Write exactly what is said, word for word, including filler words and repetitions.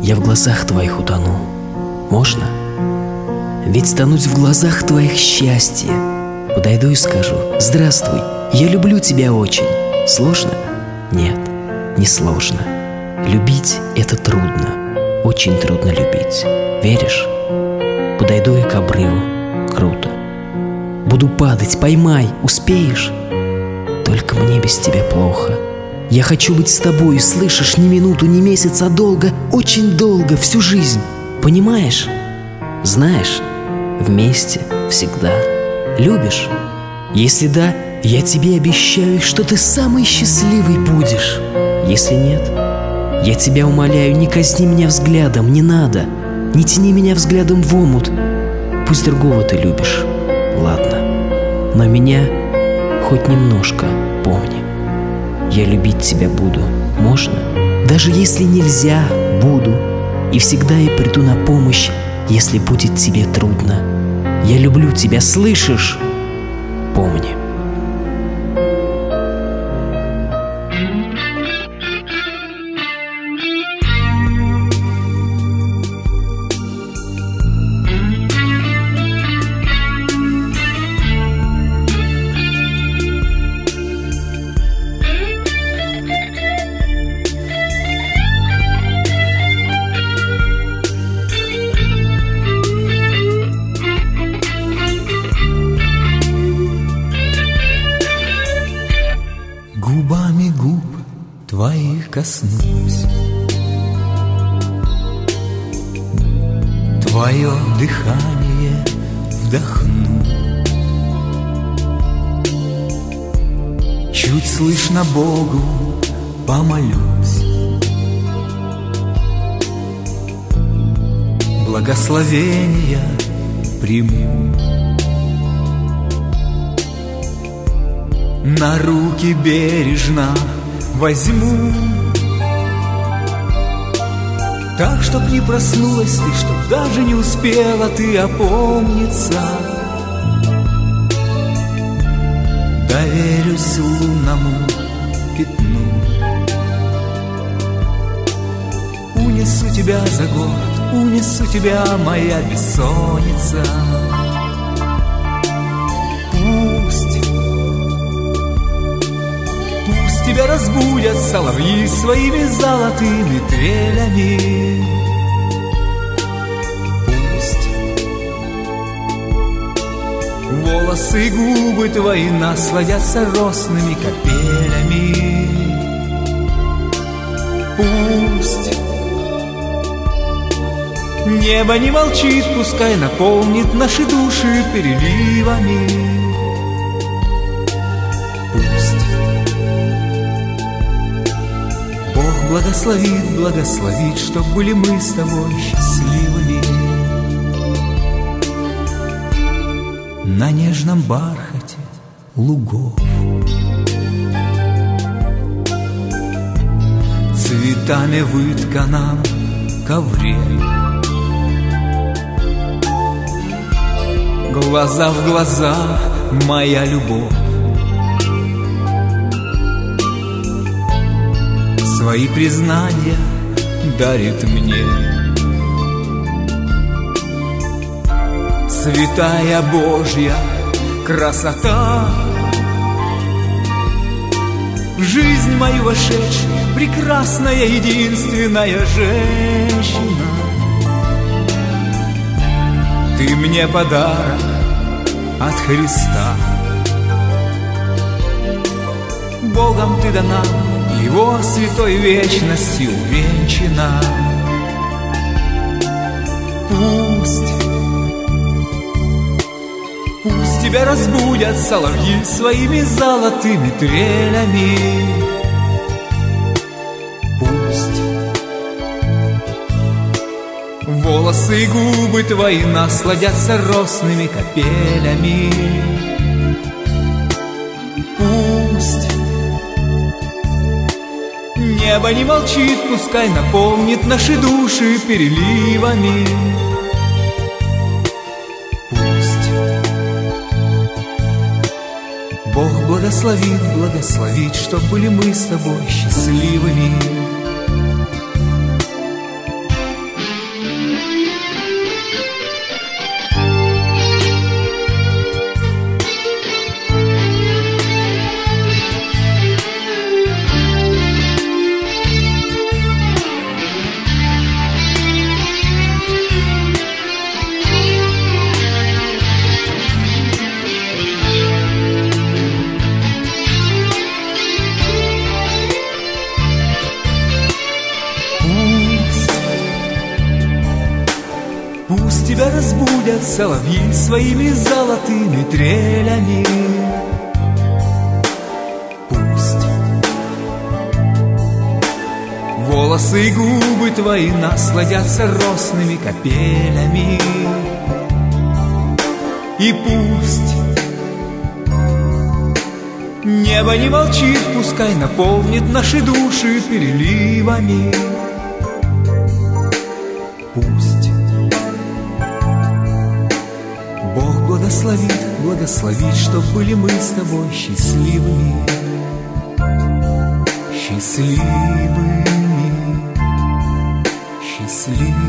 я в глазах твоих утону. Можно? Ведь тонуть в глазах твоих счастье. Подойду и скажу: здравствуй, я люблю тебя очень. Сложно? Нет, не сложно. Любить — это трудно, очень трудно любить. Веришь? Подойду я к обрыву. Круто. Буду падать, поймай, успеешь? Только мне без тебя плохо. Я хочу быть с тобой, слышишь, не минуту, не месяц, а долго, очень долго, всю жизнь. Понимаешь? Знаешь, вместе всегда. Любишь? Если да, я тебе обещаю, что ты самый счастливый будешь. Если нет, я тебя умоляю, не казни меня взглядом, не надо. Не тяни меня взглядом в омут. Пусть другого ты любишь, ладно, но меня хоть немножко помни. Я любить тебя буду, можно? Даже если нельзя, буду. И всегда я приду на помощь, если будет тебе трудно. Я люблю тебя, слышишь? Помни. Губами губ твоих коснусь, твое дыхание вдохну. Чуть слышно Богу помолюсь, благословения приму. На руки бережно возьму, так, чтоб не проснулась ты, чтоб даже не успела ты опомниться. Доверюсь лунному пятну, унесу тебя за город, унесу тебя, моя бессонница. Тебя разбудят соловьи своими золотыми трелями. Пусть волосы и губы твои насладятся росными капелями. Пусть небо не молчит, пускай наполнит наши души переливами. Благословит, благословит, чтоб были мы с тобой счастливыми. На нежном бархате лугов цветами вытканном ковре, глаза в глаза, моя любовь. Свои признания дарит мне. Святая Божья красота, в жизнь мою вошедшая, прекрасная, единственная женщина. Ты мне подарок от Христа, Богом ты дана, Его святой вечностью венчана. Пусть, пусть тебя разбудят соловьи своими золотыми трелями. Пусть волосы и губы твои насладятся росными капелями. Пусть небо не молчит, пускай наполнит наши души переливами. Пусть Бог благословит, благословит, чтоб были мы с тобой счастливыми. тебя разбудят соловьи своими золотыми трелями. Пусть волосы и губы твои насладятся росными капелями. И пусть небо не молчит, пускай наполнит наши души переливами. Пусть Бог благословит, благословит, чтоб были мы с тобой счастливыми, счастливыми, счастливыми.